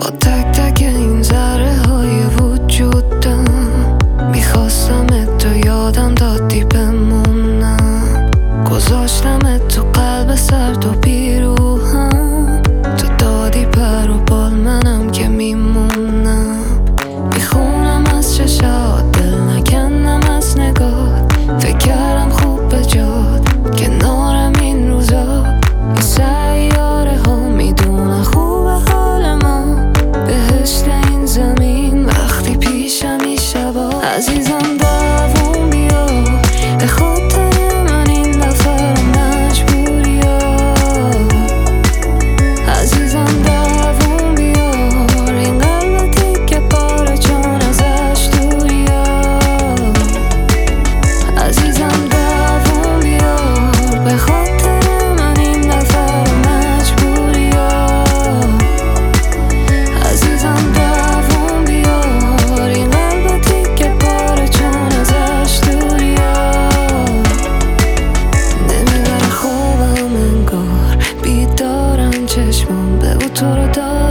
با تک تک این ذره های وجودم میخواستم تو یادم دادی بمونم، گذاشتم تو قلب سرد و بیروهم، تو دادی پر و بال منم که میمونم. میخونم از چشات، دل نکنم از نگاه، فکر کردم خوب به جات کنارم این روزا. این سیاره ها میدونن خوب حال ما، بهشت این زمین وقتی پیشم این شبا. عزیزم دوام بیا، به خاطر من این دفعه مجبوری ها. عزیزم دوام بیار، این قلبتی که پاره چون ازش دوری ها. عزیزم دوام بیار، به خاطر من این دفعه مجبوری ها. عزیزم دوام بیار، این قلبتی که پاره چون ازش دوری ها. نمیبره خوابم انگار، بیدارم چشمم به تو رو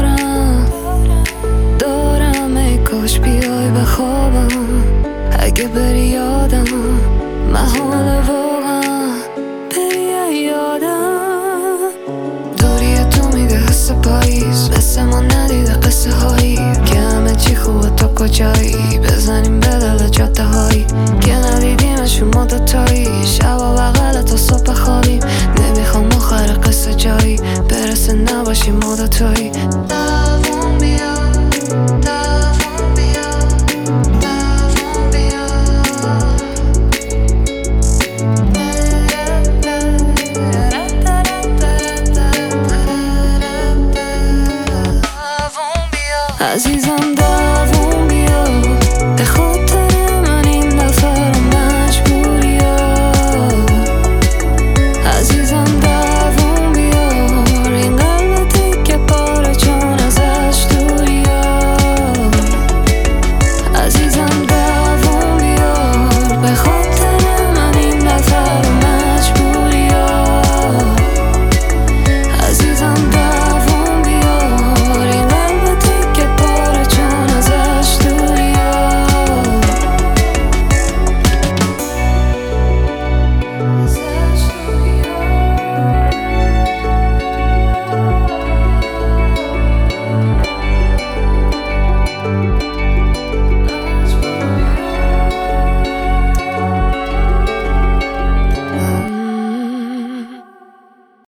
دارم ای کاش بیای به خوابم. اگه بری یادم محاله واقعا، بری یادم. دوری تو میده حس پاییز، مثل ما ندیده قصه هایی که همه چی خوبه تو کجایی. بزنیم به دل جاده هایی که ندیدیمشون ما دوتایی، شبا بغل تا صبح خوابیم. نمیخوام آخر قصه جایی برسه نباشیم ما دوتایی. دوام بیا، دوام بیا، دوام بیا. دوام بیا. عزیزم